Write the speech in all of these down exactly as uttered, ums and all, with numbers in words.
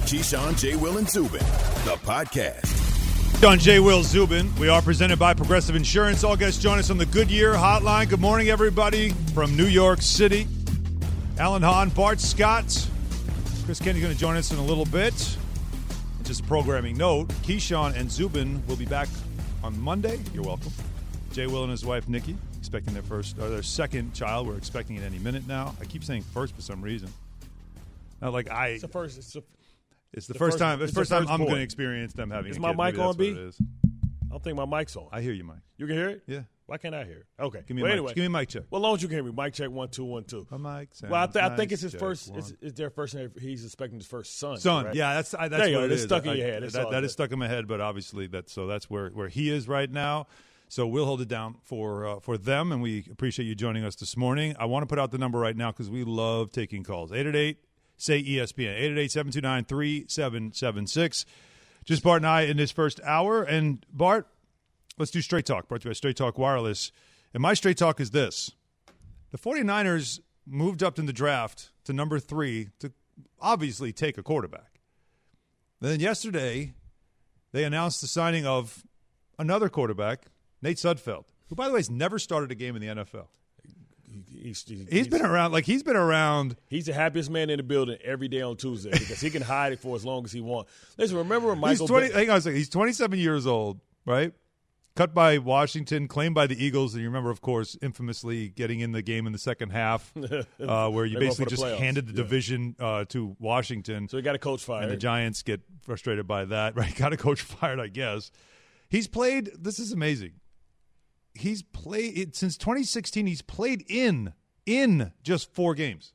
Keyshawn, J. Will, and Zubin, the podcast. Keyshawn, J. Will, Zubin. We are presented by Progressive Insurance. All guests join us on the Goodyear Hotline. Good morning, everybody, from New York City. Alan Hahn, Bart Scott. Chris Kenny going to join us in a little bit. Just a programming note, Keyshawn and Zubin will be back on Monday. You're welcome. J. Will and his wife, Nikki, expecting their first or their second child. We're expecting it any minute now. I keep saying first for some reason. Not like I. It's the first. It's the, it's the, the first, first time. It's the first time I'm boy. going to experience them having. Is a my kid. mic Maybe on, that's B? what it is. I don't think my mic's on. I hear you, Mike. You can hear it? Yeah. Why can't I hear it? Okay. Give me well, a mic. anyway, Give me a mic check. Well, as long as you can hear me. Mic check one two one two. A mic. Well, I, th- nice. I think it's his check first. one. It's, it's their first. He's expecting his first son. Son, right? yeah, that's I, that's there you what go. it It's is. stuck in I, your head. It's that all that good. is stuck in my head, but obviously that's so that's where, where he is right now. So we'll hold it down for uh, for them, and we appreciate you joining us this morning. I want to put out the number right now because we love taking calls. eight eight eight, S A Y, E S P N, eight eight eight, seven two nine, three seven seven six. Just Bart and I in this first hour. And Bart, let's do Straight Talk, brought to you by Straight Talk Wireless. And my Straight Talk is this. The 49ers moved up in the draft to number three to obviously take a quarterback. Then yesterday, they announced the signing of another quarterback, Nate Sudfeld, who, by the way, has never started a game in the N F L. He's, he's, He's been around, like he's been around. He's the happiest man in the building every day on Tuesday because he can hide it for as long as he wants. Listen, remember when Michael? He's twenty. Ben- hang on a second. He's twenty-seven years old, right? Cut by Washington, claimed by the Eagles, and you remember, of course, infamously getting in the game in the second half, uh, where you They basically went for the just playoffs. handed the Yeah. division uh, to Washington. So he got a coach fired. And the Giants get frustrated by that. Right? Got a coach fired, I guess. He's played. This is amazing. He's played it since twenty sixteen. He's played in in just four games,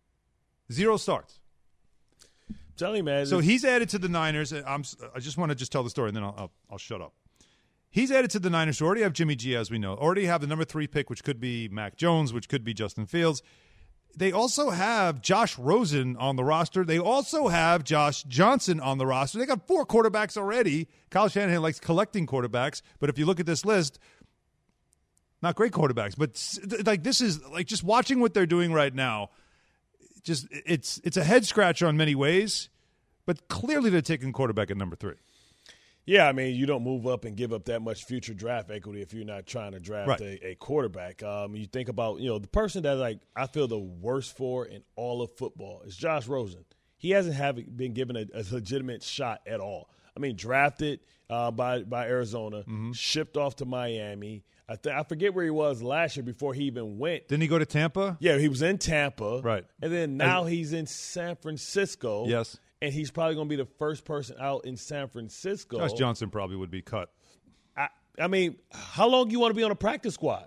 zero starts. Tell him, man. So he's added to the Niners. I'm. I just want to just tell the story, and then I'll, I'll I'll shut up. He's added to the Niners, who already have Jimmy G, as we know. Already have the number three pick, which could be Mac Jones, which could be Justin Fields. They also have Josh Rosen on the roster. They also have Josh Johnson on the roster. They got four quarterbacks already. Kyle Shanahan likes collecting quarterbacks, but if you look at this list, not great quarterbacks. But like this is like just watching what they're doing right now. Just it's it's a head scratcher in many ways, but clearly they're taking quarterback at number three. Yeah, I mean, you don't move up and give up that much future draft equity if you're not trying to draft right. a, a quarterback. Um, you think about, you know, the person that like I feel the worst for in all of football is Josh Rosen. He hasn't have been given a, a legitimate shot at all. I mean, drafted uh, by by Arizona, mm-hmm. shipped off to Miami. I th- I forget where he was last year before he even went. Didn't he go to Tampa? Yeah, he was in Tampa. Right. And then now he's in San Francisco. Yes. And he's probably going to be the first person out in San Francisco. Josh Johnson probably would be cut. I, I mean, how long do you want to be on a practice squad?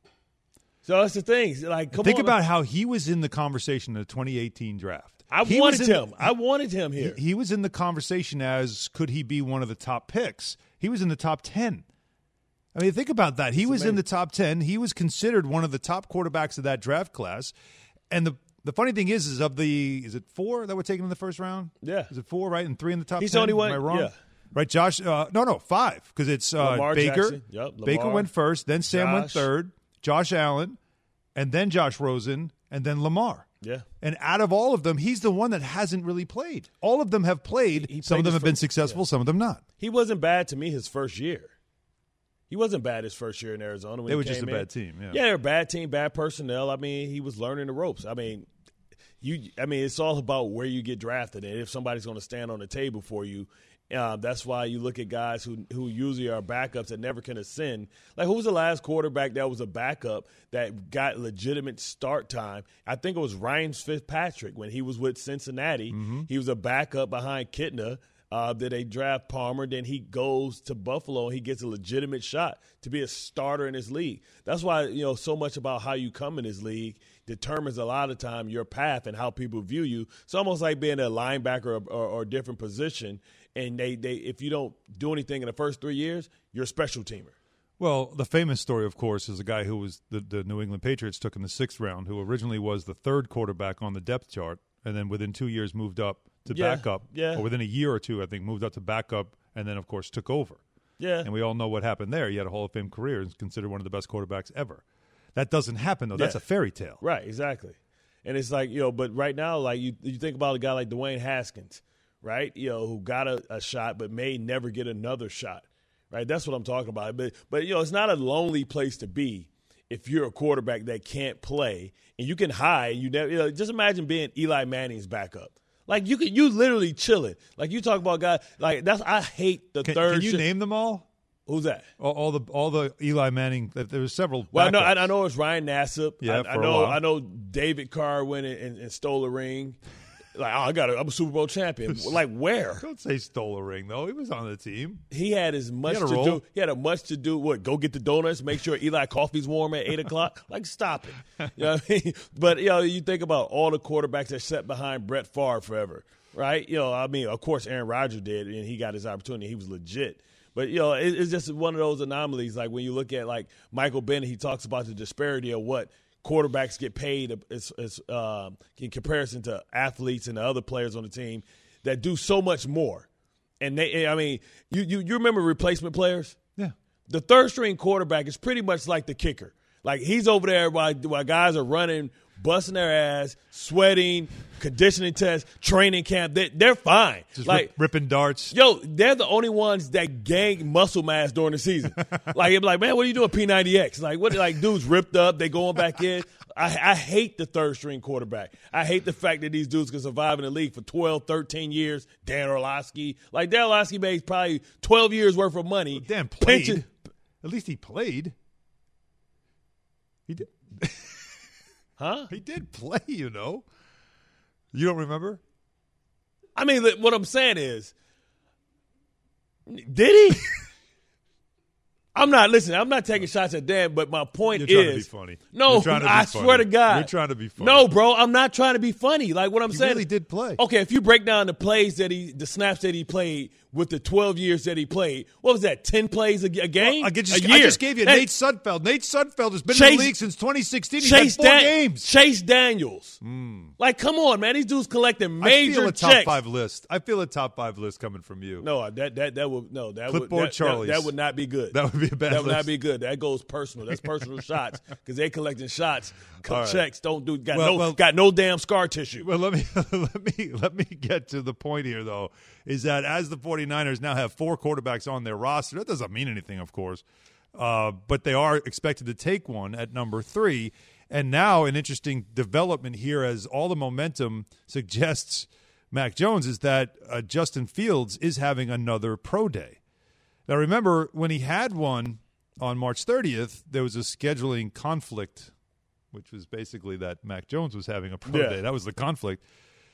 So that's the thing. Like, come Think on. about how he was in the conversation in the twenty eighteen draft. I he wanted in, him. I wanted him here. He, he was in the conversation as could he be one of the top picks? He was in the top ten. I mean, think about that. He That's was amazing. in the top ten. He was considered one of the top quarterbacks of that draft class. And the the funny thing is, is of the is it four that were taken in the first round? Yeah. Is it four, right? And three in the top He's ten? the only one. Am I wrong? Yeah. Right, Josh? Uh, no, no, five. Because it's uh, Lamar Baker. Jackson. Yep, Lamar. Baker went first. Then Sam went Josh. third. Josh Allen. And then Josh Rosen. And then Lamar. Yeah. And out of all of them, he's the one that hasn't really played. All of them have played. He- he some of played them his have been first- successful. yeah. Some of them not. He wasn't bad to me his first year. He wasn't bad his first year in Arizona. When They he were just came a in. bad team, yeah. Yeah, they're a bad team, bad personnel. I mean, he was learning the ropes. I mean, you. I mean, it's all about where you get drafted and if somebody's going to stand on the table for you. Uh, that's why you look at guys who who usually are backups that never can ascend. Like, who was the last quarterback that was a backup that got legitimate start time? I think it was Ryan Fitzpatrick when he was with Cincinnati. Mm-hmm. He was a backup behind Kitna. Uh, did they draft Palmer? Then he goes to Buffalo and he gets a legitimate shot to be a starter in this league. That's why, you know, so much about how you come in this league determines a lot of time your path and how people view you. It's almost like being a linebacker or, or, or a different position. And they, they, if you don't do anything in the first three years, you're a special teamer. Well, the famous story, of course, is a guy who was the, the New England Patriots took in the sixth round, who originally was the third quarterback on the depth chart, and then within two years moved up to Yeah, backup. yeah. Or within a year or two, I think, moved up to backup, and then, of course, took over. Yeah. And we all know what happened there. He had a Hall of Fame career and is considered one of the best quarterbacks ever. That doesn't happen, though. That's Yeah. a fairy tale. Right, exactly. And it's like, you know, but right now, like you, you think about a guy like Dwayne Haskins, right? You know, who got a, a shot but may never get another shot, right? That's what I'm talking about. But, but you know, it's not a lonely place to be if you're a quarterback that can't play and you can hide. You never, you know, just imagine being Eli Manning's backup. Like you could, you literally chilling. Like you talk about guys like that's. I hate the can, third. Can you sh- name them all? Who's that? All, all the all the Eli Manning. There was several. Well, I know, backups. I know it's Ryan Nassib. Yeah, I, I for a know. while. I know David Carr went and, and stole a ring. Like, oh, I got. A, I'm a Super Bowl champion. Like where? Don't say stole a ring though. He was on the team. He had as much had a to role. do. He had a much to do. What? Go get the donuts. Make sure Eli coffee's warm at eight o'clock. Like, stop it. You know what I mean? But you know, you think about all the quarterbacks that sat behind Brett Favre forever, right? You know, I mean, of course, Aaron Rodgers did, and he got his opportunity. He was legit. But, you know, it, it's just one of those anomalies. Like when you look at, like, Michael Bennett, he talks about the disparity of what quarterbacks get paid as, as, uh, in comparison to athletes and the other players on the team that do so much more. And, they, I mean, you, you, you remember replacement players? Yeah. The third-string quarterback is pretty much like the kicker. Like, he's over there while, while guys are running, busting their ass, sweating, conditioning tests, training camp. They, they're fine. Just like rip, ripping darts. Yo, they're the only ones that gain muscle mass during the season. Like, it'd be like, man, what are you doing P ninety X? Like, what? Like, dudes ripped up. They going back in. I, I hate the third-string quarterback. I hate the fact that these dudes can survive in the league for twelve, thirteen years. Dan Orlovsky. Like, Dan Orlovsky made probably twelve years worth of money. Well, Dan played. Pension. At least he played. He did. Huh? He did play, you know. You don't remember? I mean, what I'm saying is, did he? I'm not listening. I'm not taking shots at Dan, but my point You're trying is, to be funny. no, You're trying to be I funny. swear to God, You're trying to be funny. No, bro, I'm not trying to be funny. Like what I'm He saying, really did play. Okay, if you break down the plays that he, the snaps that he played with the twelve years that he played, what was that? ten plays a, a game? Well, I, just, a I year. just gave you That- Nate Sudfeld. Nate Sudfeld has been Chase- in the league since twenty sixteen. He's Chase, had four Dan- games. Chase Daniels. Like, come on, man. These dudes collecting major I feel a top checks. five list. I feel a top five list coming from you. No, that that that would no that Clipboard would that, Charlies. that, that would not be good. That would be a bad That would not list. be good. That goes personal. That's personal shots because they collecting shots, All right. checks. Don't do got Well, no well- got no damn scar tissue. Well, let me let me let me get to the point here, though, is that as the 49ers now have four quarterbacks on their roster, that doesn't mean anything, of course, uh, but they are expected to take one at number three. And now an interesting development here, as all the momentum suggests Mac Jones, is that uh, Justin Fields is having another pro day. Now, remember, when he had one on March thirtieth, there was a scheduling conflict, which was basically that Mac Jones was having a pro Yeah. day. That was the conflict.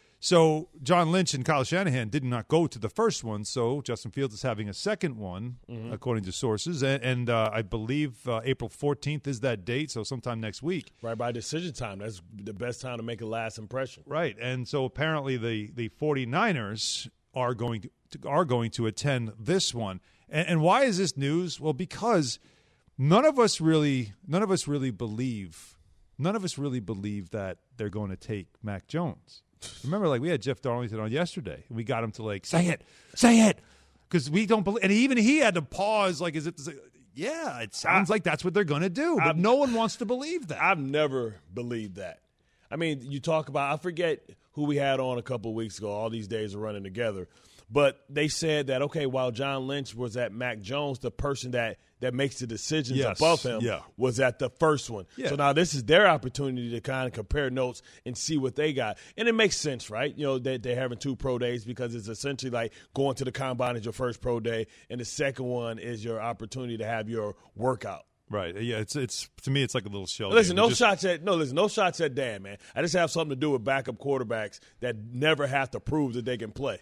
So John Lynch and Kyle Shanahan did not go to the first one, so Justin Fields is having a second one, Mm-hmm. according to sources. And, and uh, I believe uh, April fourteenth is that date, so sometime next week. Right by decision time. That's the best time to make a last impression. Right, and so apparently the, the 49ers are going to, are going to attend this one. And, and why is this news? Well, because none of us really none of us really believe none of us really believe that they're going to take Mac Jones. Remember, like we had Jeff Darlington on yesterday, and we got him to like say it, say it, because we don't believe. And even he had to pause. Like, is it? Yeah, it sounds I- like that's what they're going to do, but I'm- no one wants to believe that. I've never believed that. I mean, you talk about, I forget who we had on a couple of weeks ago. All these days are running together. But they said that, okay, while John Lynch was at Mac Jones, the person that, that makes the decisions Yes, above him yeah. was at the first one. Yeah. So now this is their opportunity to kind of compare notes and see what they got. And it makes sense, right? You know, they, they're having two pro days because it's essentially like going to the combine is your first pro day, and the second one is your opportunity to have your workout. Right. Yeah, it's it's to me it's like a little shell. Listen, game. no It just- shots at no. Listen, no shots at Dan, man. I just have something to do with backup quarterbacks that never have to prove that they can play.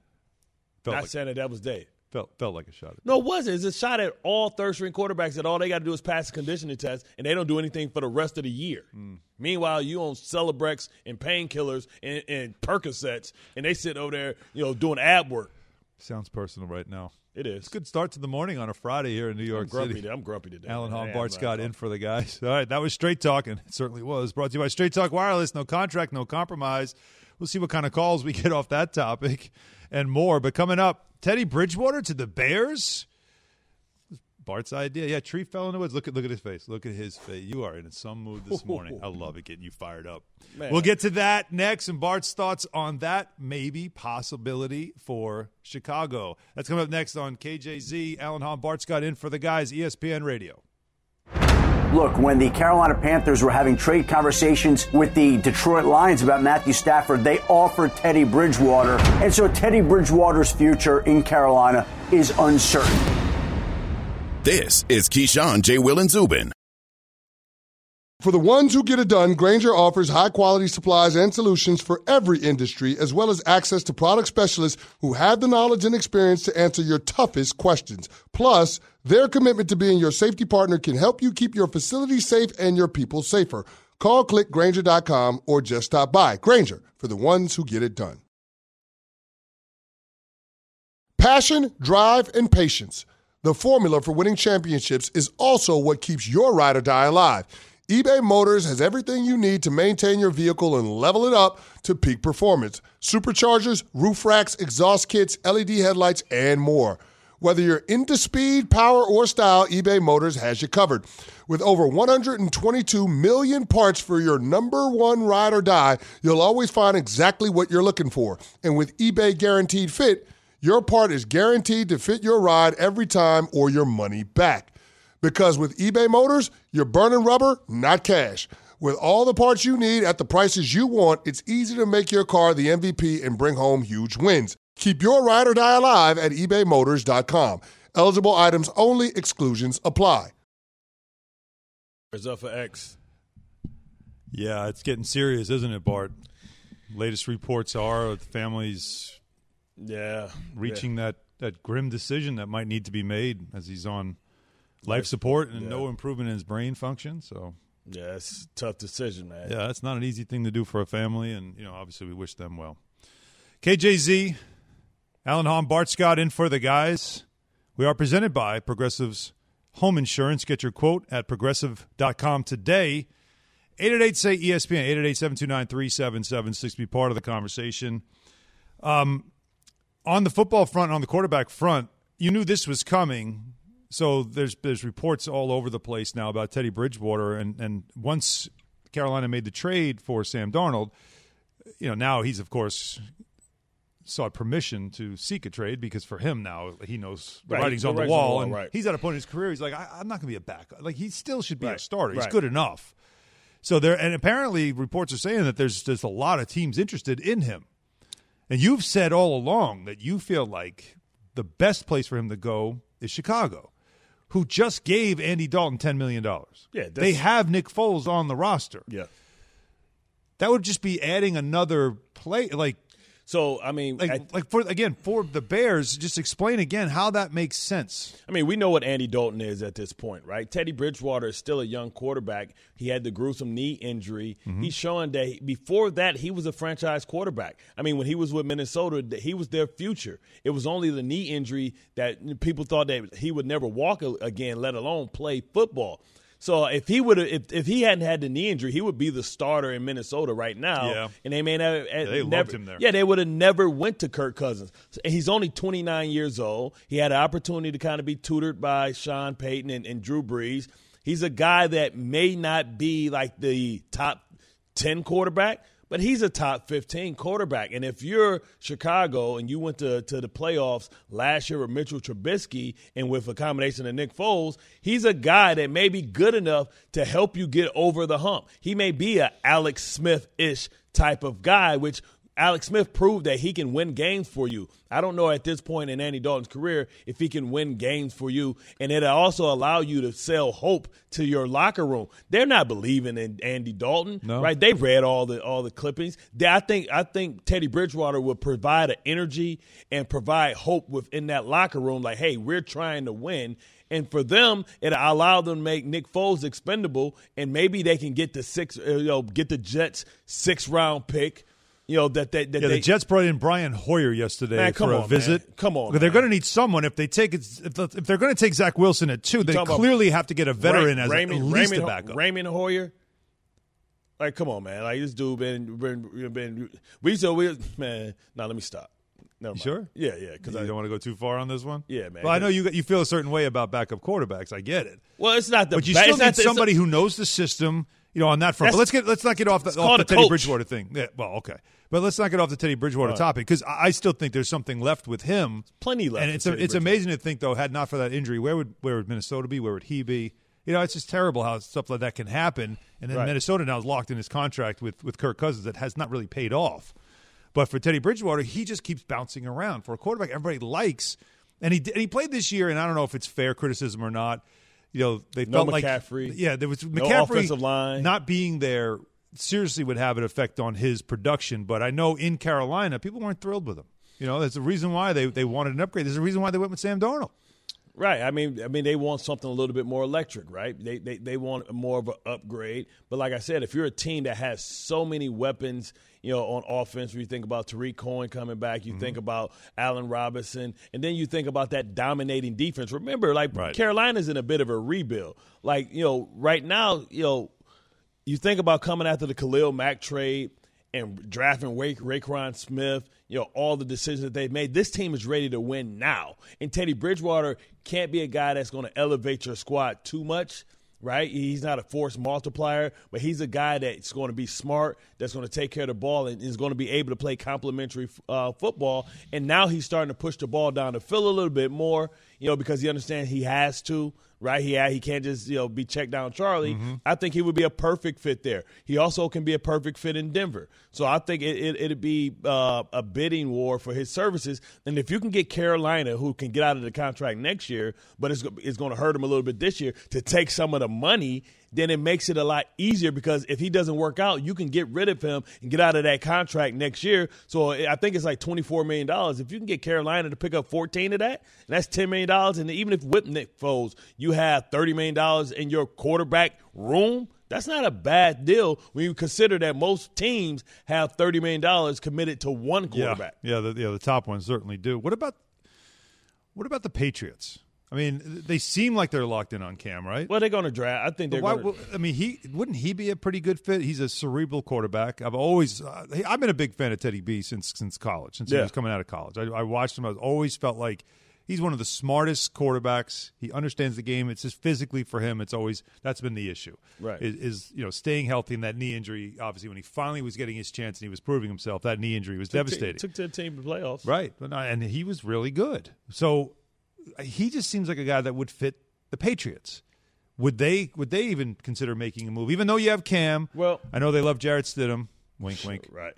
Felt Not like, saying that that was Dave. felt felt like a shot. At No, it wasn't. It's a shot at all third-string quarterbacks that all they got to do is pass the conditioning test, and they don't do anything for the rest of the year. Mm. Meanwhile, you on Celebrex and painkillers and, and Percocets, and they sit over there, you know, doing ab work. Sounds personal right now. It is. It's a good start to the morning on a Friday here in New I'm York grumpy. City. Today. I'm grumpy today. Alan man. Hall, I am Bart right Scott now. in for the guys. All right, that was Straight Talk, and it certainly was. Brought to you by Straight Talk Wireless. No contract, no compromise. We'll see what kind of calls we get off that topic and more. But coming up, Teddy Bridgewater to the Bears. Bart's idea. Yeah, tree fell in the woods. Look at look at his face. Look at his face. You are in some mood this morning. I love it, getting you fired up. Man. We'll get to that next, and Bart's thoughts on that maybe possibility for Chicago. That's coming up next on K J Z. Alan Hahn, Bart Scott in for the guys, E S P N Radio. Look, when the Carolina Panthers were having trade conversations with the Detroit Lions about Matthew Stafford, they offered Teddy Bridgewater. And so Teddy Bridgewater's future in Carolina is uncertain. This is Keyshawn, J. Will, and Zubin. For the ones who get it done, Grainger offers high-quality supplies and solutions for every industry, as well as access to product specialists who have the knowledge and experience to answer your toughest questions. Plus, their commitment to being your safety partner can help you keep your facility safe and your people safer. Call, click Grainger dot com, or just stop by. Grainger, for the ones who get it done. Passion, drive, and patience. The formula for winning championships is also what keeps your ride or die alive. eBay Motors has everything you need to maintain your vehicle and level it up to peak performance. Superchargers, roof racks, exhaust kits, L E D headlights, and more. Whether you're into speed, power, or style, eBay Motors has you covered. With over one hundred twenty-two million parts for your number one ride or die, you'll always find exactly what you're looking for. And with eBay Guaranteed Fit, your part is guaranteed to fit your ride every time or your money back. Because with eBay Motors, you're burning rubber, not cash. With all the parts you need at the prices you want, it's easy to make your car the M V P and bring home huge wins. Keep your ride or die alive at ebay motors dot com. Eligible items only. Exclusions apply. Where's up for X? Yeah, it's getting serious, isn't it, Bart? Latest reports are the family's yeah reaching yeah. that, that grim decision that might need to be made as he's on life support and yeah. no improvement in his brain function. So yeah, it's a tough decision, man. Yeah, that's not an easy thing to do for a family, and you know, obviously we wish them well. K J Z, Alan Hahn, Bart Scott in for the guys. We are presented by Progressive's Home Insurance. Get your quote at progressive dot com today. eight eight eight, say E S P N, eight eight eight, seven two nine, three seven seven six. Be part of the conversation. Um, on the football front, on the quarterback front, you knew this was coming. So there's there's reports all over the place now about Teddy Bridgewater, and, and once Carolina made the trade for Sam Darnold, you know, now he's, of course, sought permission to seek a trade because for him now, he knows the right. writing's the on the writing's wall, on and right. he's at a point in his career, he's like, I, I'm not going to be a backup. Like, he still should be right. a starter. He's right. good enough. So there, and apparently reports are saying that there's just a lot of teams interested in him. And you've said all along that you feel like the best place for him to go is Chicago, who just gave Andy Dalton ten million dollars. Yeah, they have Nick Foles on the roster. Yeah. That would just be adding another play. Like, so, I mean, like, at, like for again, for the Bears, just explain again how that makes sense. I mean, we know what Andy Dalton is at this point, right? Teddy Bridgewater is still a young quarterback. He had the gruesome knee injury. Mm-hmm. He's showing that he, before that, he was a franchise quarterback. I mean, when he was with Minnesota, he was their future. It was only the knee injury that people thought that he would never walk again, let alone play football. So if he would if if he hadn't had the knee injury, he would be the starter in Minnesota right now. Yeah. And they may have yeah, they never, loved him there. Yeah, they would have never went to Kirk Cousins. He's only twenty-nine years old. He had an opportunity to kind of be tutored by Sean Payton and, and Drew Brees. He's a guy that may not be like the top ten quarterback, but he's a top fifteen quarterback. And if you're Chicago and you went to, to the playoffs last year with Mitchell Trubisky and with a combination of Nick Foles, he's a guy that may be good enough to help you get over the hump. He may be a Alex Smith-ish type of guy, which Alex Smith proved that he can win games for you. I don't know at this point in Andy Dalton's career if he can win games for you, and it'll also allow you to sell hope to your locker room. They're not believing in Andy Dalton, no. right? They've read all the all the clippings. They, I think I think Teddy Bridgewater will provide an energy and provide hope within that locker room. Like, hey, we're trying to win. And for them, it'll allow them to make Nick Foles expendable, and maybe they can get the six, you know, get the Jets' six round pick. You know that they, that yeah. they, The Jets brought in Brian Hoyer yesterday man, for a on, visit. Man. Come on, but they're man. going to need someone if they take it. If, the, if they're going to take Zach Wilson at two, they clearly have to get a veteran Ray, as Raymond, at least Raymond, a backup. Raymond Hoyer. Like, come on, man. Like, this dude been been been. We so we man. Now let me stop. Never mind. Sure? Yeah, yeah. Because you I don't want to go too far on this one? Yeah, man. Well, I know you you feel a certain way about backup quarterbacks. I get it. Well, it's not the But you ba- still it's not need the- somebody it's a, who knows the system, you know, on that front. But let's get let's not get off the, off called the a Teddy coach. Bridgewater thing. Yeah, well, okay. But let's not get off the Teddy Bridgewater Right. topic because I I still think there's something left with him. Plenty left And with it's Teddy it's Bridgewater. amazing to think, though, had not for that injury, where would where would Minnesota be? Where would he be? You know, it's just terrible how stuff like that can happen. And then Right. Minnesota now is locked in his contract with, with Kirk Cousins that has not really paid off. But for Teddy Bridgewater, he just keeps bouncing around. For a quarterback everybody likes, and he and he played this year, and I don't know if it's fair criticism or not. You know, they No felt like McCaffrey. yeah, there was No McCaffrey offensive line. not being there seriously would have an effect on his production. But I know in Carolina, people weren't thrilled with him. You know, there's a reason why they, they wanted an upgrade. There's a reason why they went with Sam Darnold. Right. I mean, I mean, they want something a little bit more electric, right? They they they want more of an upgrade. But like I said, if you're a team that has so many weapons, you know, on offense, when you think about Tariq Cohen coming back, you mm-hmm. think about Allen Robinson, and then you think about that dominating defense. Remember, like right. Carolina's in a bit of a rebuild. Like, you know, right now, you know, you think about coming after the Khalil Mack trade and drafting Ray, Raekwon Smith, you know, all the decisions that they've made. This team is ready to win now. And Teddy Bridgewater can't be a guy that's going to elevate your squad too much, right? He's not a force multiplier, but he's a guy that's going to be smart, that's going to take care of the ball, and is going to be able to play complementary uh, football. And now he's starting to push the ball down the field a little bit more, you know, because he understands he has to. Right, he he can't just you know be checked down Charlie. Mm-hmm. I think he would be a perfect fit there. He also can be a perfect fit in Denver. So I think it, it, it'd be uh, a bidding war for his services. And if you can get Carolina, who can get out of the contract next year, but it's it's going to hurt him a little bit this year, to take some of the money, then it makes it a lot easier because if he doesn't work out, you can get rid of him and get out of that contract next year. So I think it's like twenty-four million dollars. If you can get Carolina to pick up fourteen of that, and that's ten million dollars. And even if with Nick Foles, you have thirty million dollars in your quarterback room, that's not a bad deal when you consider that most teams have thirty million dollars committed to one quarterback. Yeah, yeah, the, yeah, the top ones certainly do. What about what about the Patriots? I mean, they seem like they're locked in on Cam, right? Well, they're going to draft. I think they're why, going to. I mean, he wouldn't he be a pretty good fit? He's a cerebral quarterback. I've always, uh, I've been a big fan of Teddy B since since college, since yeah. he was coming out of college. I, I watched him. I always felt like he's one of the smartest quarterbacks. He understands the game. It's just physically for him. It's always that's been the issue. Right? Is, is you know staying healthy and that knee injury. Obviously, when he finally was getting his chance and he was proving himself, that knee injury was took devastating. T- took to the team to playoffs, right? But not, and he was really good. So. He just seems like a guy that would fit the Patriots. Would they Would they even consider making a move? Even though you have Cam, well, I know they love Jarrett Stidham. Wink, wink. Right.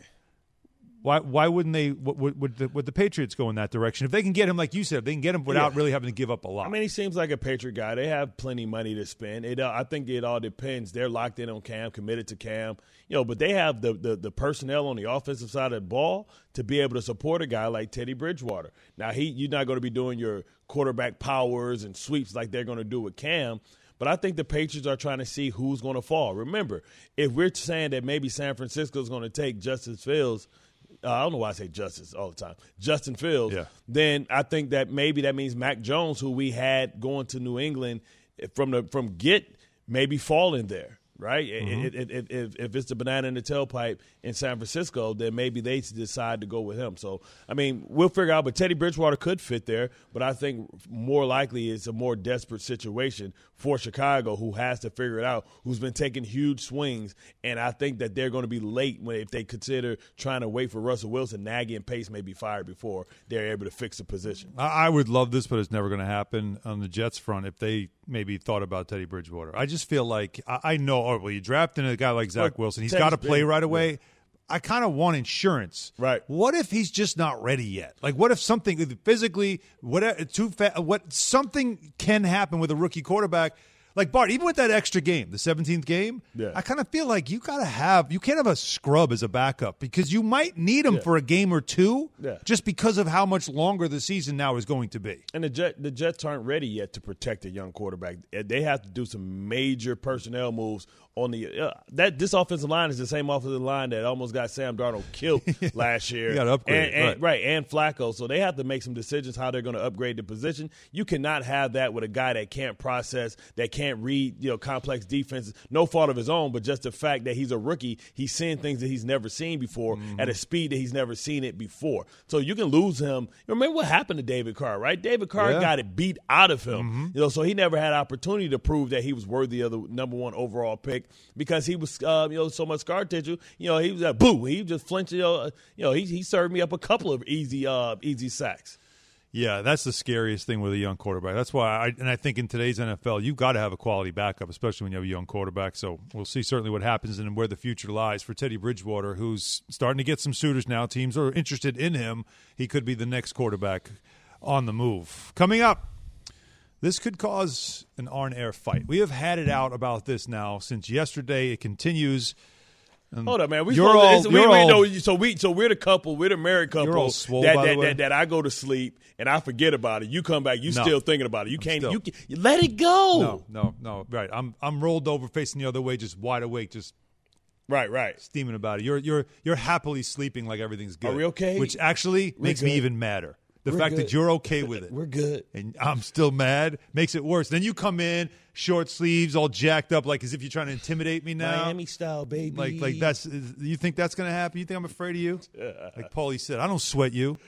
Why Why wouldn't they? Would would the, would the Patriots go in that direction if they can get him? Like you said, if they can get him without yeah. really having to give up a lot. I mean, he seems like a Patriot guy. They have plenty of money to spend. It, uh, I think it all depends. They're locked in on Cam, committed to Cam. You know, but they have the, the the personnel on the offensive side of the ball to be able to support a guy like Teddy Bridgewater. Now, he you're not going to be doing your quarterback powers and sweeps like they're going to do with Cam. But I think the Patriots are trying to see who's going to fall. Remember, if we're saying that maybe San Francisco is going to take Justin Fields, uh, I don't know why I say Justice all the time, Justin Fields, yeah. then I think that maybe that means Mac Jones, who we had going to New England from the from get, maybe fall in there. Right? Mm-hmm. It, it, it, if, if it's the banana in the tailpipe in San Francisco, then maybe they decide to go with him. So, I mean, we'll figure out. But Teddy Bridgewater could fit there. But I think more likely it's a more desperate situation for Chicago, who has to figure it out, who's been taking huge swings. And I think that they're going to be late when if they consider trying to wait for Russell Wilson. Nagy and Pace may be fired before they're able to fix the position. I, I would love this, but it's never going to happen on the Jets front if they maybe thought about Teddy Bridgewater. I just feel like I, I know. Oh, well, you draft in a guy like Zach Look, Wilson. He's Teddy's got to play been, right away. Yeah. I kind of want insurance. Right. What if he's just not ready yet? Like, what if something physically, whatever, too fat, what something can happen with a rookie quarterback? Like, Bart, even with that extra game, the seventeenth game, yeah. I kind of feel like you got to have, you can't have a scrub as a backup because you might need him yeah. for a game or two yeah. just because of how much longer the season now is going to be. And the Jet, the Jets aren't ready yet to protect a young quarterback. They have to do some major personnel moves on the uh, – that this offensive line is the same offensive line that almost got Sam Darnold killed last year. You got to upgrade. And, and, right. right, and Flacco. So they have to make some decisions how they're going to upgrade the position. You cannot have that with a guy that can't process, that can't can't read, you know, complex defenses. No fault of his own, but just the fact that he's a rookie, he's seeing things that he's never seen before mm-hmm. at a speed that he's never seen it before. So you can lose him. Remember what happened to David Carr, right? David Carr yeah. got it beat out of him. Mm-hmm. You know, so he never had opportunity to prove that he was worthy of the number one overall pick because he was, uh, you know, so much scar tissue. You know, he was like, boo, he just flinched. You know, you know, he he served me up a couple of easy, uh, easy sacks. Yeah, that's the scariest thing with a young quarterback. That's why, I, and I think in today's N F L, you've got to have a quality backup, especially when you have a young quarterback. So we'll see certainly what happens and where the future lies for Teddy Bridgewater, who's starting to get some suitors now. Teams are interested in him. He could be the next quarterback on the move. Coming up, this could cause an on-air fight. We have had it out about this now since yesterday. It continues. And Hold up, man. We you're all, to, you're we, all, we, no, so we so we're the couple, we're the married couple you're all swole, that, by that, the way. that that I go to sleep and I forget about it. You come back, you No. still thinking about it. You I'm can't still. you, you let it go. No, no, no. Right. I'm I'm rolled over facing the other way, just wide awake, just Right, right. steaming about it. You're you're you're happily sleeping like everything's good. Are we okay? Which actually We're makes good. me even madder. The We're fact good. that you're okay with it. We're good. And I'm still mad makes it worse. Then you come in, short sleeves, all jacked up, like as if you're trying to intimidate me now. Miami style, baby. Like, like that's. You think that's going to happen? You think I'm afraid of you? Like Paulie said, I don't sweat you.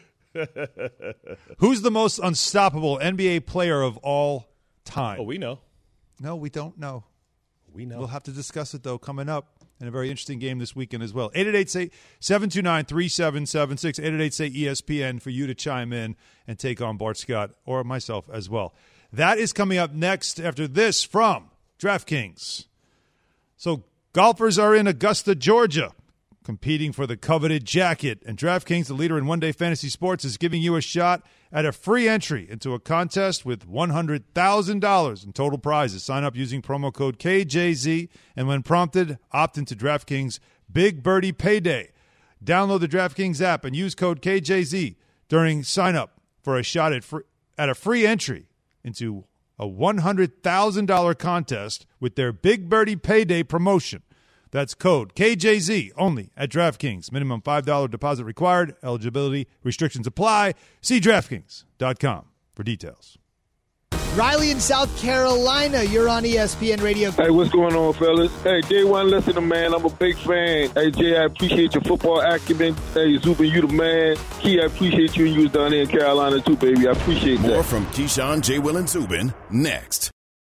Who's the most unstoppable N B A player of all time? Oh, we know. No, we don't know. We know. We'll have to discuss it, though, coming up in a very interesting game this weekend as well. eight eight eight, seven two nine, three seven seven six, eight eight eight, say E S P N for you to chime in and take on Bart Scott or myself as well. That is coming up next after this from DraftKings. So golfers are in Augusta, Georgia, competing for the coveted jacket. And DraftKings, the leader in one-day fantasy sports, is giving you a shot at a free entry into a contest with one hundred thousand dollars in total prizes. Sign up using promo code K J Z, and when prompted, opt into DraftKings Big Birdie Payday. Download the DraftKings app and use code K J Z during sign-up for a shot at, fr- at a free entry into a one hundred thousand dollars contest with their Big Birdie Payday promotion. That's code K J Z only at DraftKings. Minimum five dollars deposit required. Eligibility restrictions apply. See DraftKings dot com for details. Riley in South Carolina, you're on E S P N Radio. Hey, what's going on, fellas? Hey, day one listener, man. I'm a big fan. Hey, Jay, I appreciate your football acumen. Hey, Zubin, you the man. Key, I appreciate you. You was down there in Carolina, too, baby. I appreciate that. More from Keyshawn, J. Will, and Zubin next.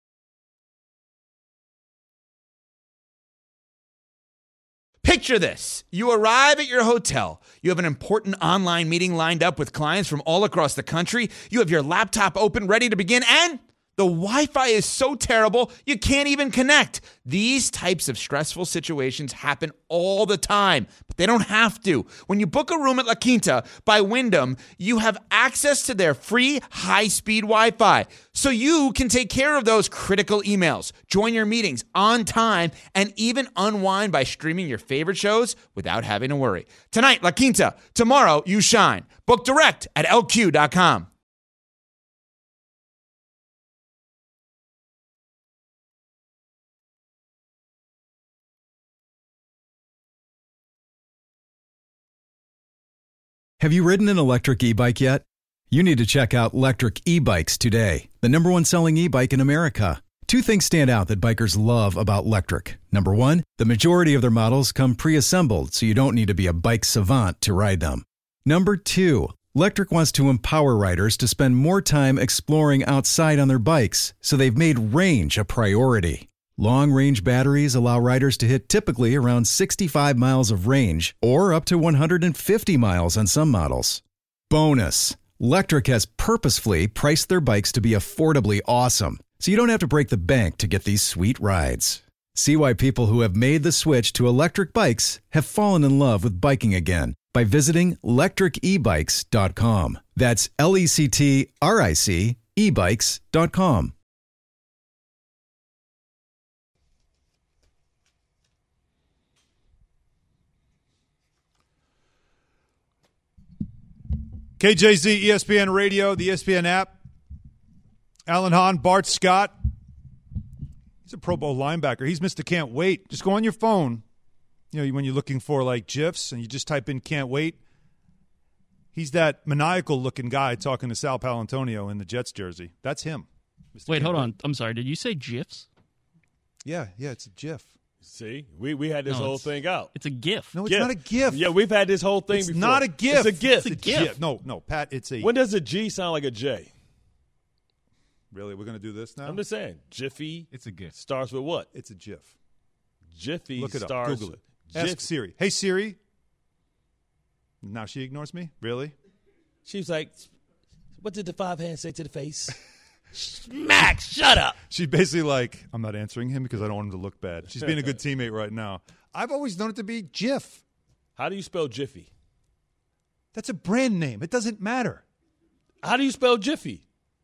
Picture this. You arrive at your hotel. You have an important online meeting lined up with clients from all across the country. You have your laptop open, ready to begin, and the Wi-Fi is so terrible, you can't even connect. These types of stressful situations happen all the time, but they don't have to. When you book a room at La Quinta by Wyndham, you have access to their free high-speed Wi-Fi, so you can take care of those critical emails, join your meetings on time, and even unwind by streaming your favorite shows without having to worry. Tonight, La Quinta. Tomorrow, you shine. Book direct at L Q dot com. Have you ridden an electric e-bike yet? You need to check out Lectric E-Bikes today, the number one selling e-bike in America. Two things stand out that bikers love about Lectric. Number one, the majority of their models come pre-assembled, so you don't need to be a bike savant to ride them. Number two, Lectric wants to empower riders to spend more time exploring outside on their bikes, so they've made range a priority. Long-range batteries allow riders to hit typically around sixty-five miles of range or up to one hundred fifty miles on some models. Bonus, Lectric has purposefully priced their bikes to be affordably awesome, so you don't have to break the bank to get these sweet rides. See why people who have made the switch to electric bikes have fallen in love with biking again by visiting lectric e bikes dot com. That's L E C T R I C e bikes dot com. K J Z, E S P N Radio, the E S P N app. Alan Hahn, Bart Scott. He's a Pro Bowl linebacker. He's Mister Can't Wait. Just go on your phone, you know, when you're looking for, like, GIFs, and you just type in Can't Wait. He's that maniacal-looking guy talking to Sal Palantonio in the Jets jersey. That's him. Mister Wait, Can't hold Wait. on. I'm sorry. Did you say GIFs? Yeah, yeah, it's a GIF. See, we, we had this No, whole it's- thing out. It's a GIF. No, it's GIF. not a GIF. Yeah, we've had this whole thing It's before. not a GIF. It's a GIF. It's a GIF. No, no, Pat, it's a. When does a G sound like a J? Really, we're going to do this now? I'm just saying. Jiffy It's a GIF. starts with what? It's a GIF. Jiffy Look it up. starts Google it. with Ask Jiffy. Siri. Hey, Siri. Now she ignores me? Really? She was like, what did the five hands say to the face? Max, shut up. She's basically like, I'm not answering him because I don't want him to look bad. She's being a good teammate right now. I've always known it to be GIF. How do you spell Jiffy? That's a brand name. It doesn't matter. How do you spell Jiffy?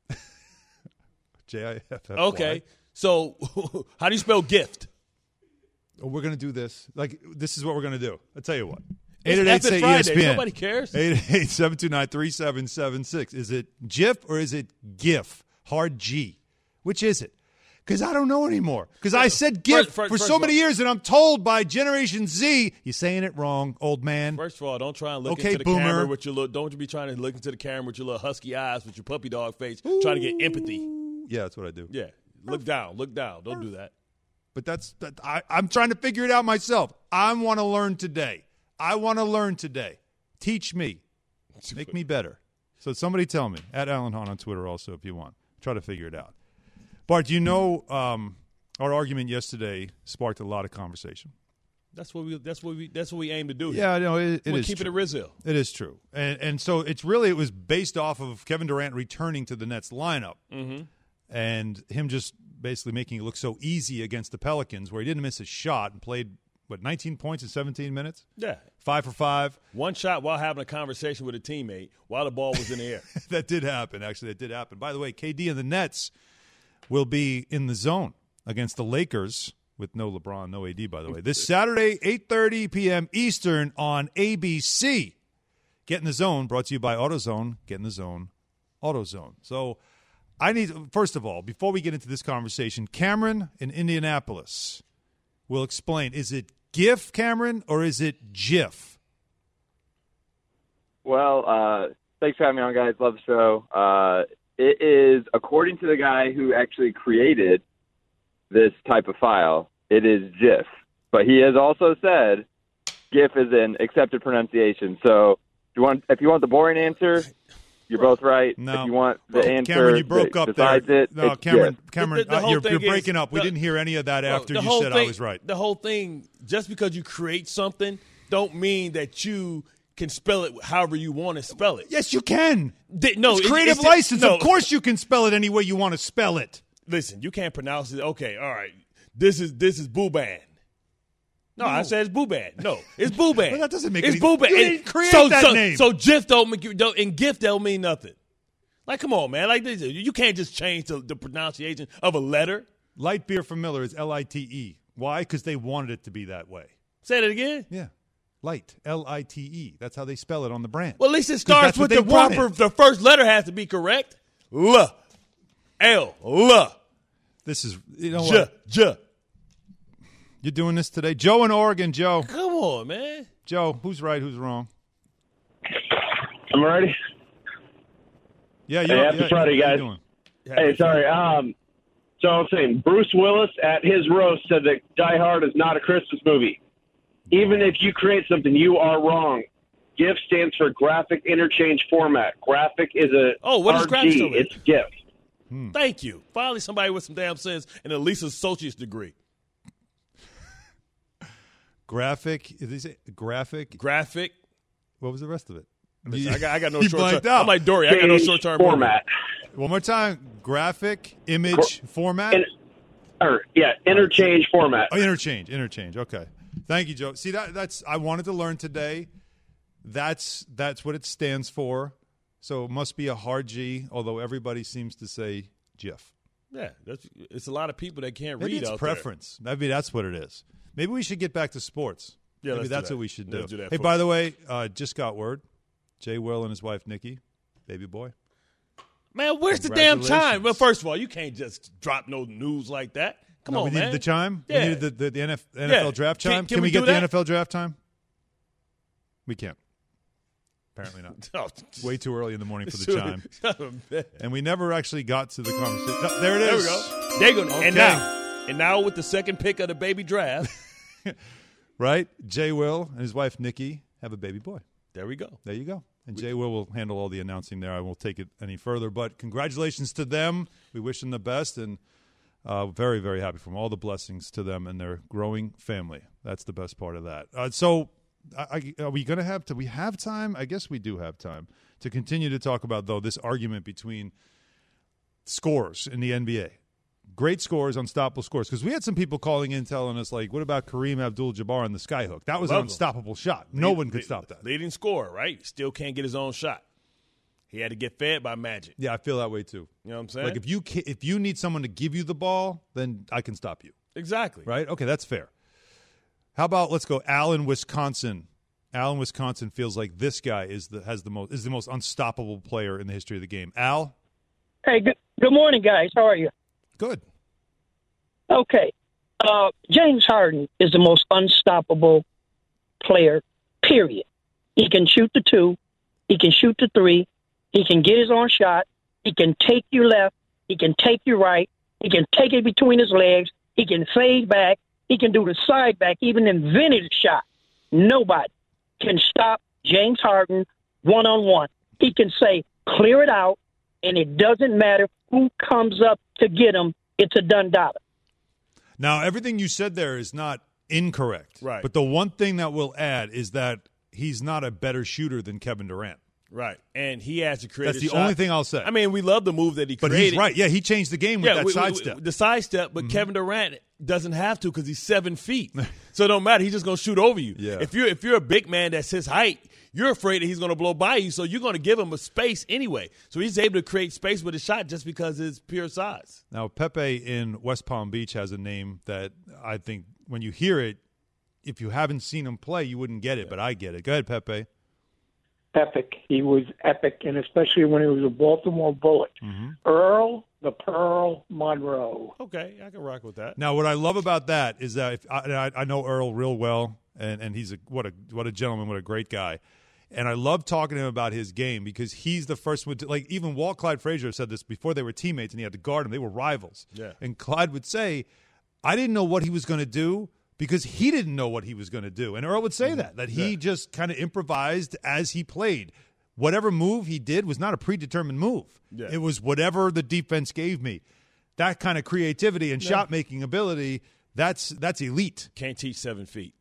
J I F F Y. Okay. So how do you spell gift? Oh, we're going to do this. Like, this is what we're going to do. I'll tell you what. It's eight eight eight, say Friday. E S P N. Nobody cares. eight eight eight, seven two nine, three seven seven six. Is it GIF or is it GIF? Hard G. Which is it? Because I don't know anymore. Because I said GIF First- first- for first so of many all- years, and I'm told by Generation Z, you're saying it wrong, old man. First of all, don't try and look Okay, into the boomer. camera with your little. Don't be trying to look into the camera with your little husky eyes, with your puppy dog face, trying to get empathy. Yeah, that's what I do. Yeah, look down, look down. Don't do that. But that's that, I, I'm trying to figure it out myself. I want to learn today. I want to learn today. Teach me. Make me better. So somebody tell me. At Alan Hahn on Twitter also if you want. Try to figure it out. Bart, you know um, our argument yesterday sparked a lot of conversation. That's what we. That's what we. That's what we aim to do. Here. Yeah, I know. It, it We're is keeping true. it Rizzo. It is true. And, and so it's really, it was based off of Kevin Durant returning to the Nets lineup Mm-hmm. and him just basically making it look so easy against the Pelicans where he didn't miss a shot and played, what, nineteen points in seventeen minutes? Yeah, Five for five. one shot while having a conversation with a teammate while the ball was in the air. That did happen. Actually, that did happen. By the way, K D and the Nets will be in the zone against the Lakers with no LeBron, no A D, by the way. This Saturday, eight thirty p.m. Eastern on A B C. Get in the Zone, brought to you by AutoZone. Get in the Zone, AutoZone. So I need, first of all, before we get into this conversation, Cameron in Indianapolis will explain. Is it GIF, Cameron, or is it GIF? Well, uh, thanks for having me on, guys. Love the show. Uh, it is, according to the guy who actually created this type of file, it is GIF. But he has also said GIF is an accepted pronunciation. So if you want, if you want the boring answer, you're both right. No. If you want the Well, answer Cameron, you broke that up there. besides it, no, it's Cameron, GIF. Cameron, The- the uh, whole you're, thing you're is- breaking up. We the- didn't hear any of that Well, after the you whole said thing, I was right. The whole thing, just because you create something, don't mean that you can spell it however you want to spell it. Yes, you can. Th- no, it's it- creative it's- license. no. Of course you can spell it any way you want to spell it. Listen, you can't pronounce it. Okay, all right. This is this is Booban. No, I said it's Booban. No, it's Booban. Well, that doesn't make it's any- Booban. You And didn't create so, that so, name. So GIF don't make you don't, and GIF don't mean nothing. Like, come on, man. Like this, you can't just change the, the pronunciation of a letter. Light beer from Miller is L I T E. Why? Because they wanted it to be that way. Say that again. Yeah. Light. L I T E. That's how they spell it on the brand. Well, at least it 'Cause starts that's what with the they wanted. proper. The first letter has to be correct. L, L, L, This is, you know J, what? J. You're doing this today. Joe in Oregon. Joe. Come on, man. Joe, who's right? Who's wrong? I'm ready. Yeah, you Hey, happy yeah, Friday, how you guys. doing? Hey, sorry. Um, so I'm saying Bruce Willis at his roast said that Die Hard is not a Christmas movie. Even if you create something, you are wrong. GIF stands for Graphic Interchange Format. Graphic is a Oh, what is R G. graphic stand for? It's GIF. Hmm. Thank you. Finally, somebody with some damn sense and at least an associate's degree. Graphic. Is this graphic? Graphic. What was the rest of it? Listen, I got, I got no You short blanked term. out. I'm like Dory. I got no short term format. One more time. Graphic, image, format. In, or, yeah, interchange format. Oh, interchange, interchange. Okay. Thank you, Joe. See that that's I wanted to learn today. That's that's what it stands for. So it must be a hard G, although everybody seems to say GIF. Yeah, that's, it's a lot of people that can't Maybe read it's out preference. Maybe that's what it is. Maybe we should get back to sports. Yeah, Maybe let's do that's that. what we should do. Let's do that Hey, for- by the way, uh, just got word. Jay Will and his wife Nikki, baby boy. there. Man, where's the damn chime? Congratulations. Well, first of all, you can't just drop no news like that. Come No, on, we man. needed the chime. Yeah. We needed the, the, the N F L Yeah. draft Can- chime. can Can, we we, get do the that? N F L draft time? We can't. Apparently not. Oh, Way too early in the morning for the Sure. chime. And we never actually got to the conversation. No, there it There we is. go. There you go. Okay. And now, And now with the second pick of the baby draft. Right? Jay Will and his wife, Nikki, have a baby boy. There we go. There you go. And Jay Will will handle all the announcing there. I won't take it any further. But congratulations to them. We wish them the best. And uh, very, very happy for them. All the blessings to them and their growing family. That's the best part of that. Uh, so I, I, are we going to have – do we have time? I guess we do have time to continue to talk about, though, this argument between scores in the N B A. Great scores, unstoppable scores. Because we had some people calling in telling us, like, what about Kareem Abdul-Jabbar on the skyhook? That was Love an unstoppable him. shot. No Lead, one could lead, stop that. Leading scorer, right? Still can't get his own shot. He had to get fed by Magic. Yeah, I feel that way too. You know what I'm saying? Like if you ca- if you need someone to give you the ball, then I can stop you. Exactly. Right? Okay, that's fair. How about let's go Al in Wisconsin. Al in Wisconsin feels like this guy is the has the most is the most unstoppable player in the history of the game. Al? Hey, good, good morning, guys. How are you? Good. Okay. Uh, James Harden is the most unstoppable player, period. He can shoot the two. He can shoot the three. He can get his own shot. He can take you left. He can take you right. He can take it between his legs. He can fade back. He can do the side back, even invented a shot. Nobody can stop James Harden one-on-one. He can say, clear it out, and it doesn't matter who comes up to get him. It's a done dollar. Now, everything you said there is not incorrect. Right. But the one thing that we'll add is that he's not a better shooter than Kevin Durant. Right. And he has to create That's a the shot. only thing I'll say. I mean, we love the move that he but created. he's right. Yeah, he changed the game with yeah, that we, sidestep. We, we, the sidestep, but mm-hmm. Kevin Durant doesn't have to because he's seven feet. So it don't matter. He's just going to shoot over you. Yeah. If you're if you're a big man that's his height, you're afraid that he's going to blow by you, so you're going to give him a space anyway. So he's able to create space with his shot just because of his pure size. Now, Pepe in West Palm Beach has a name that I think when you hear it, if you haven't seen him play, you wouldn't get it, yeah. but I get it. Go ahead, Pepe. Epic. He was epic, and especially when he was a Baltimore Bullet. Mm-hmm. Earl the Pearl Monroe. Okay, I can rock with that. Now, what I love about that is that if I, I know Earl real well, and, and he's a what a what a gentleman, what a great guy. And I love talking to him about his game because he's the first one to, like, even Walt Clyde Frazier said this before they were teammates and he had to guard him. They were rivals. Yeah. And Clyde would say, I didn't know what he was going to do because he didn't know what he was going to do. And Earl would say that, that he yeah. just kind of improvised as he played. Whatever move he did was not a predetermined move. Yeah. It was whatever the defense gave me. That kind of creativity and yeah. shot-making ability, that's that's elite. Can't teach seven feet.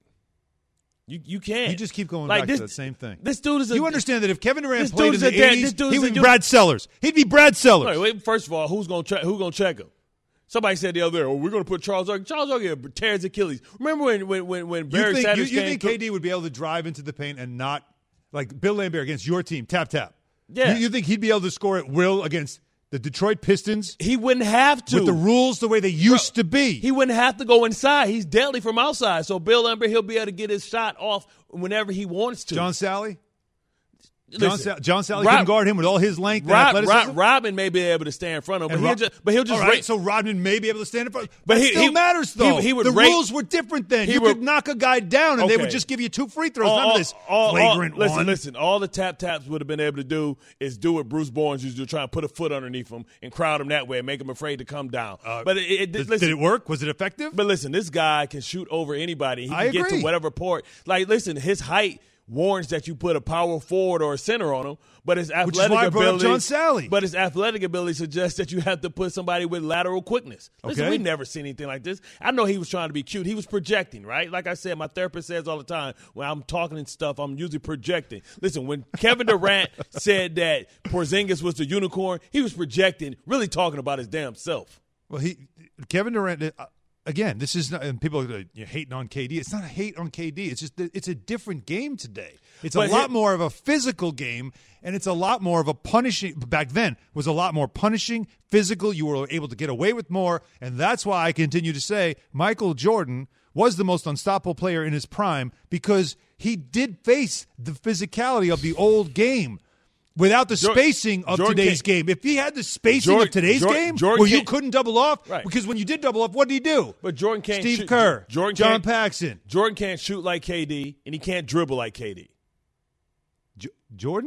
You you can't. You just keep going like back this, to the same thing. This dude is a, You understand that if Kevin Durant this played in the a dad, eighties, this he would be dude, Brad Sellers. He'd be Brad Sellers. Wait, wait, first of all, who's going to who's going to check him? Somebody said the other day, oh, we're going to put Charles Oakley. Charles Oakley tears Achilles. Remember when when when, when Barry you think, Sanders you, you came think K D would be able to drive into the paint and not, like Bill Laimbeer against your team, tap, tap? Yeah. You, you think he'd be able to score at will against the Detroit Pistons? He wouldn't have to. With the rules the way they used Bro, to be. He wouldn't have to go inside. He's deadly from outside. So Bill Laimbeer, he'll be able to get his shot off whenever he wants to. John Sally? Listen, John, Sa- John Sally Rob, couldn't guard him with all his length Rob, and athleticism? Rob, Robin may be able to stand in front of him, but, Rob, he'll just, but he'll just all right, rate. so Rodman may be able to stand in front. But that he, still he, matters, though. He, he would the rate, rules were different then. You would, could knock a guy down, and okay. they would just give you two free throws. All, None of this all, flagrant all, listen, one. Listen, all the tap-taps would have been able to do is do what Bruce Barnes used to do, try and put a foot underneath him and crowd him that way and make him afraid to come down. Uh, but it, it, did, listen, did it work? Was it effective? But listen, this guy can shoot over anybody. He can I get agree. to whatever port. Like, listen, his height warrants that you put a power forward or a center on him, but his athletic Which is why I brought ability, up John Sally. But his athletic ability suggests that you have to put somebody with lateral quickness. Listen, Okay. we've never seen anything like this. I know he was trying to be cute. He was projecting, right? Like I said, my therapist says all the time, when I'm talking and stuff, I'm usually projecting. Listen, when Kevin Durant said that Porzingis was the unicorn, he was projecting, really talking about his damn self. Well, he Kevin Durant. Uh, Again, this is not, and people are like, you're hating on K D. It's not a hate on K D. It's just that it's a different game today. It's But a lot here- more of a physical game, and it's a lot more of a punishing. Back then, was a lot more punishing, physical. You were able to get away with more, and that's why I continue to say Michael Jordan was the most unstoppable player in his prime because he did face the physicality of the old game. Without the Jor- spacing of Jordan today's can't- game. If he had the spacing Jordan- of today's Jordan- game, Jordan where you can't- couldn't double off, Right. because when you did double off, what did he do? But Jordan can't Steve shoot. Kerr, Jordan John can't- Paxson. Jordan can't shoot like K D, and he can't dribble like K D. J- Jordan?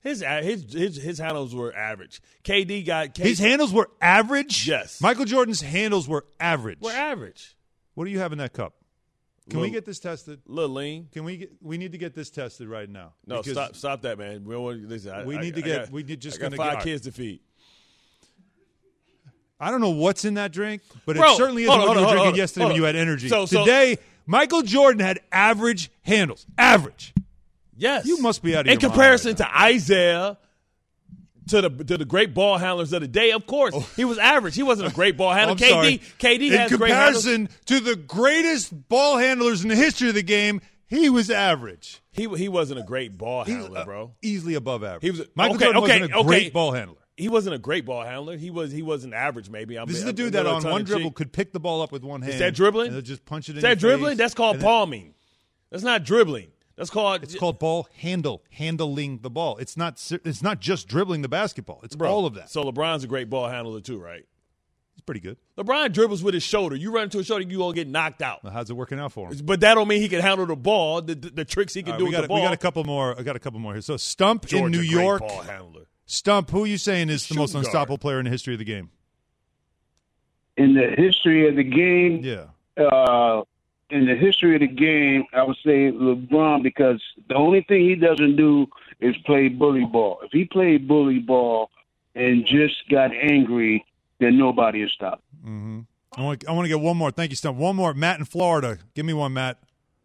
His his his his handles were average. K D got K D. His handles were average? Yes. Michael Jordan's handles were average. Were average. What do you have in that cup? Can Little, we get this tested? Little lean. Can we get? We need to get this tested right now. No, stop, stop that, man. We, don't want, listen, I, we need I, to get. I got, we need just I got gonna five get, kids to feed. I don't know what's in that drink, but Bro, it certainly isn't what you were drinking yesterday when you had energy. So, so, Today, Michael Jordan had average handles. Average. Yes. You must be out of in your comparison mind right to Isaiah. To the to the great ball handlers of the day, of course, oh. he was average. He wasn't a great ball handler. I'm K D, sorry. K D in has comparison great to the greatest ball handlers in the history of the game, he was average. He he wasn't a great ball handler, He's, uh, bro. Easily above average. He was Michael okay, Jordan okay, wasn't a okay. great ball handler. He wasn't a great ball handler. He was he wasn't average. Maybe I'm, this is I'm, the dude I'm that on one dribble cheek. could pick the ball up with one hand. Is that dribbling? And just punch it in. Is that your dribbling? face. That's called then, palming. That's not dribbling. That's called. It's called ball handle, handling the ball. It's not. It's not just dribbling the basketball. It's Bro, all of that. So LeBron's a great ball handler too, right? He's pretty good. LeBron dribbles with his shoulder. You run into his shoulder, you gonna get knocked out. Well, how's it working out for him? But that don't mean he can handle the ball. The, the, the tricks he can right, do we with got, the ball. We got a couple more. I got a couple more here. So Stump Georgia, in New great York. ball handler. Stump, who are you saying is the Shooting most guard. unstoppable player in the history of the game? In the history of the game, Yeah. uh, in the history of the game, I would say LeBron, because the only thing he doesn't do is play bully ball. If he played bully ball and just got angry, then nobody will stop. Mm-hmm. I want, I want to get one more. Thank you, Stump. One more. Matt in Florida. Give me one, Matt.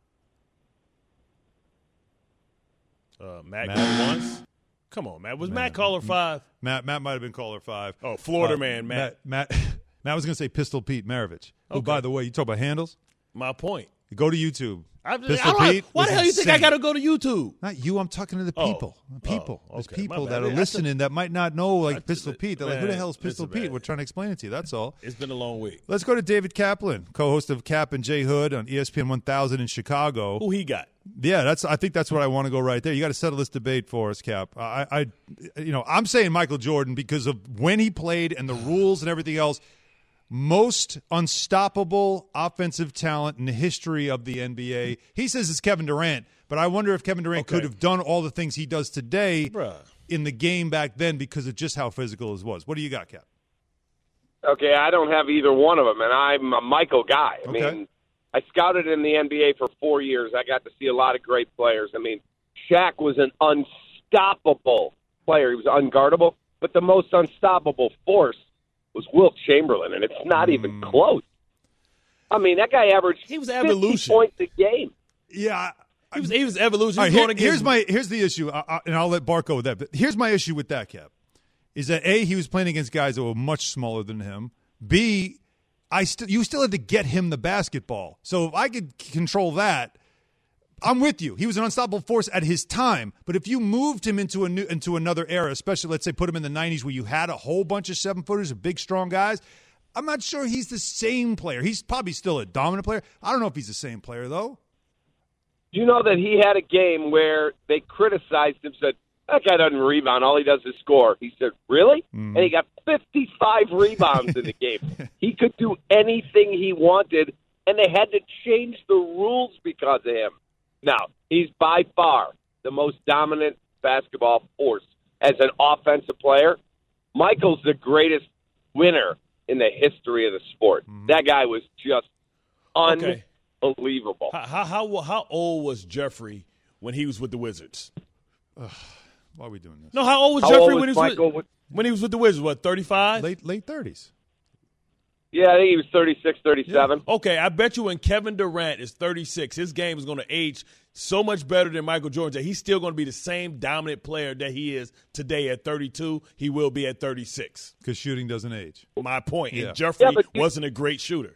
Uh, Matt, Matt. Matt once. Come on, Matt. Was Matt, Matt caller five? Matt Matt might have been caller five. Oh, Florida uh, man, Matt. Matt. Matt, Matt was going to say Pistol Pete Maravich. Who, okay. by the way, you talk about handles? My point. Go to YouTube. I, Pistol I Pete. Why the hell do you think I got to go to YouTube? Not you. I'm talking to the people. Oh. People. Oh, There's okay. people My that bad. are listening that might not know like That's Pistol it. Pete. They're Man, like, who the hell is Pistol listen, Pete? man. We're trying to explain it to you. That's all. It's been a long week. Let's go to David Kaplan, co-host of Cap and J Hood on E S P N one thousand in Chicago. Who he got? Yeah, that's. I think that's what I want to go right there. You got to settle this debate for us, Cap. I, I, you know, I'm saying Michael Jordan because of when he played and the rules and everything else. Most unstoppable offensive talent in the history of the N B A. He says it's Kevin Durant, but I wonder if Kevin Durant Okay. could have done all the things he does today Bruh. in the game back then because of just how physical it was. What do you got, Cap? Okay, I don't have either one of them, and I'm a Michael guy. I Okay. mean, I scouted in the N B A for four years. I got to see a lot of great players. I mean, Shaq was an unstoppable player. He was unguardable, but the most unstoppable force was Wilt Chamberlain, and it's not Mm. even close. I mean, that guy averaged He was fifty evolution. points a game. Yeah. He was, he was evolution. All He right, was here- going against here's my here's the issue, I, I, and I'll let Bart go with that. But here's my issue with that, Cap, is that A, he was playing against guys that were much smaller than him. B, I still you still had to get him the basketball. So if I could control that, I'm with you. He was an unstoppable force at his time. But if you moved him into a new into another era, especially let's say put him in the nineties where you had a whole bunch of seven footers of big strong guys, I'm not sure he's the same player. He's probably still a dominant player. I don't know if he's the same player though. Do you know that he had a game where they criticized him, said, that guy doesn't rebound, all he does is score. He said, really? Mm. And he got fifty-five rebounds in the game. He could do anything he wanted, and they had to change the rules because of him. Now, he's by far the most dominant basketball force as an offensive player. Michael's the greatest winner in the history of the sport. Mm-hmm. That guy was just Okay. unbelievable. How, how how how old was Jeffrey when he was with the Wizards? Why are we doing this? No, how old was How Jeffrey old when he was was Michael? with, when he was with the Wizards? What, thirty-five? Late late thirties. Yeah, I think he was thirty-six, thirty-seven. Okay, I bet you when Kevin Durant is thirty-six, his game is going to age so much better than Michael Jordan that he's still going to be the same dominant player that he is today at thirty-two. He will be at thirty-six. Because shooting doesn't age. My point. Yeah. And Jeffrey Yeah, but you- wasn't a great shooter.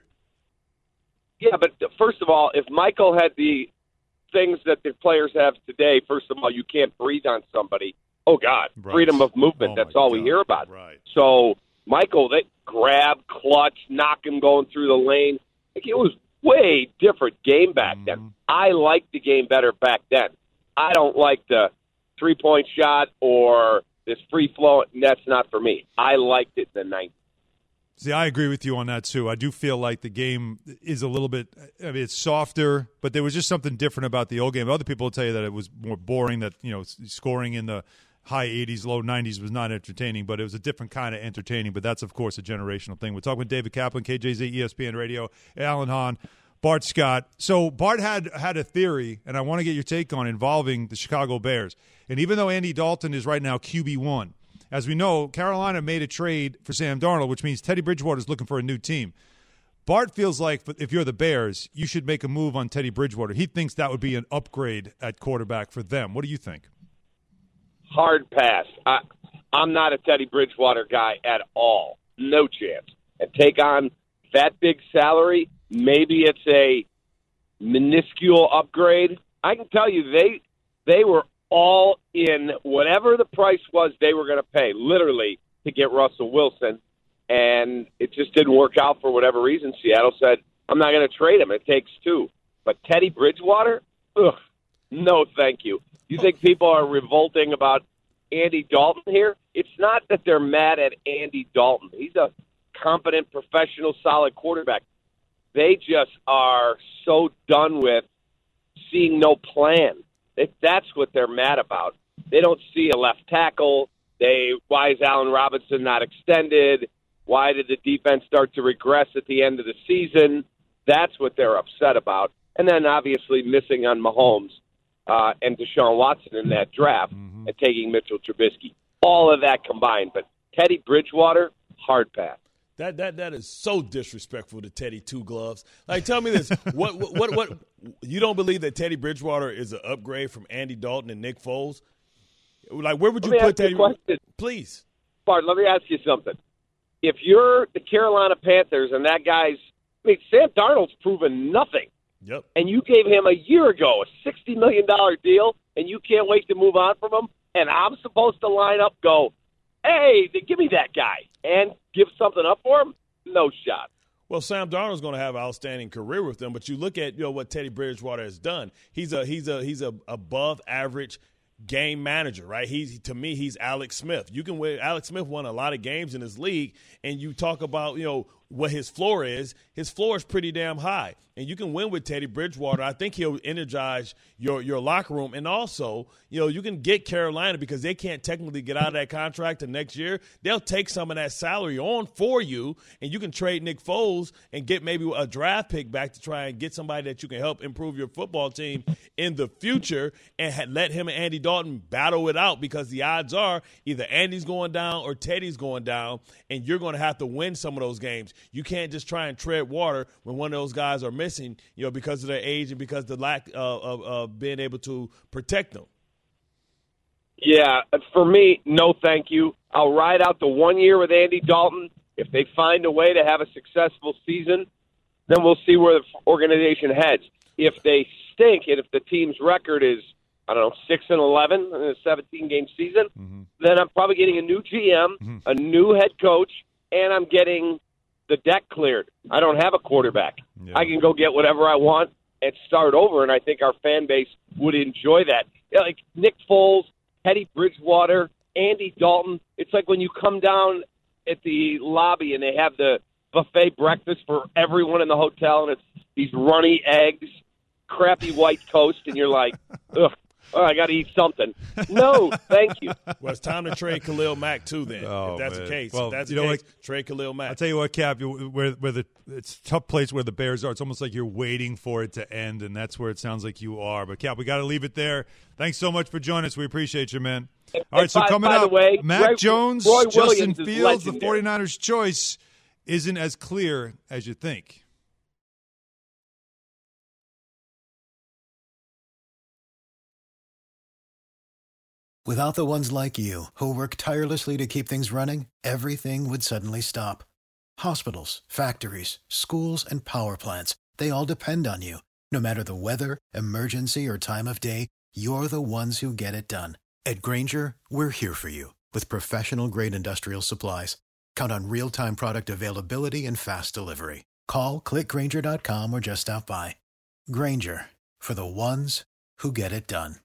Yeah, but first of all, if Michael had the things that the players have today, first of all, you can't breathe on somebody. Oh, God, Right. freedom of movement. Oh, That's my all we God. hear about. Right. So, Michael, they grab, clutch, knock him going through the lane. Like, it was way different game back Mm-hmm. then. I liked the game better back then. I don't like the three-point shot or this free flow. That's not for me. I liked it in the nineties. See, I agree with you on that, too. I do feel like the game is a little bit – I mean, it's softer, but there was just something different about the old game. Other people will tell you that it was more boring, that, you know, scoring in the high eighties, low nineties was not entertaining, but it was a different kind of entertaining. But that's, of course, a generational thing. We're talking with David Kaplan, K J Z, E S P N Radio, Alan Hahn, Bart Scott. So Bart had had a theory, and I want to get your take on involving the Chicago Bears. And even though Andy Dalton is right now Q B one, as we know, Carolina made a trade for Sam Darnold, which means Teddy Bridgewater is looking for a new team. Bart feels like if you're the Bears, you should make a move on Teddy Bridgewater. He thinks that would be an upgrade at quarterback for them. What do you think? Hard pass. I, I'm not a Teddy Bridgewater guy at all. No chance. And take on that big salary, maybe it's a minuscule upgrade. I can tell you they they were all in whatever the price was they were going to pay, literally, to get Russell Wilson. And it just didn't work out for whatever reason. Seattle said, I'm not going to trade him. It takes two. But Teddy Bridgewater? Ugh, no thank you. You think people are revolting about Andy Dalton here? It's not that they're mad at Andy Dalton. He's a competent, professional, solid quarterback. They just are so done with seeing no plan. They, that's what they're mad about. They don't see a left tackle. They why is Allen Robinson not extended? Why did the defense start to regress at the end of the season? That's what they're upset about. And then obviously missing on Mahomes uh, and Deshaun Watson in that draft mm-hmm. and taking Mitchell Trubisky. All of that combined. But Teddy Bridgewater, hard pass. That that that is so disrespectful to Teddy Two Gloves. Like, tell me this: what what what, what you don't believe that Teddy Bridgewater is an upgrade from Andy Dalton and Nick Foles? Like, where would you put Teddy? Please, Bart. Let me ask you something. If you're the Carolina Panthers and that guy's, I mean, Sam Darnold's proven nothing. Yep. And you gave him a year ago a sixty million dollars deal, and you can't wait to move on from him. And I'm supposed to line up, go, hey, give me that guy, and give something up for him? No shot. Well, Sam Darnold's going to have an outstanding career with them, but you look at you know what Teddy Bridgewater has done. He's a he's a he's a above average game manager, right? He's to me, he's Alex Smith. You can win. Alex Smith won a lot of games in his league, and you talk about you know what his floor is. His floor is pretty damn high, and you can win with Teddy Bridgewater. I think he'll energize your your locker room, and also you know you can get Carolina because they can't technically get out of that contract the next year. They'll take some of that salary on for you, and you can trade Nick Foles and get maybe a draft pick back to try and get somebody that you can help improve your football team in the future, and let him and Andy Dalton battle it out because the odds are either Andy's going down or Teddy's going down, and you're going to have to win some of those games. You can't just try and tread water when one of those guys are missing, you know, because of their age and because of the lack of, of, of being able to protect them. Yeah, for me, no thank you. I'll ride out the one year with Andy Dalton. If they find a way to have a successful season, then we'll see where the organization heads. If they stink and if the team's record is, I don't know, six and eleven in a seventeen-game season, mm-hmm. then I'm probably getting a new G M, mm-hmm. a new head coach, and I'm getting the deck cleared. I don't have a quarterback. Yeah. I can go get whatever I want and start over, and I think our fan base would enjoy that. You know, like Nick Foles, Teddy Bridgewater, Andy Dalton. It's like when you come down at the lobby and they have the buffet breakfast for everyone in the hotel, and it's these runny eggs, crappy white toast, and you're like, ugh. Oh, I got to eat something. No, thank you. Well, it's time to trade Khalil Mack, too, then, oh, if that's man. the case. Well, if that's you the know case, what? trade Khalil Mack. I'll tell you what, Cap, where, where the it's a tough place where the Bears are. It's almost like you're waiting for it to end, and that's where it sounds like you are. But, Cap, we got to leave it there. Thanks so much for joining us. We appreciate you, man. And, All right, so by, coming by up, the way, Mac Roy, Jones, Roy Justin Williams Fields, the legendary. 49ers' choice isn't as clear as you think. Without the ones like you, who work tirelessly to keep things running, everything would suddenly stop. Hospitals, factories, schools, and power plants, they all depend on you. No matter the weather, emergency, or time of day, you're the ones who get it done. At Grainger, we're here for you with professional-grade industrial supplies. Count on real-time product availability and fast delivery. Call, click Grainger dot com, or just stop by. Grainger, for the ones who get it done.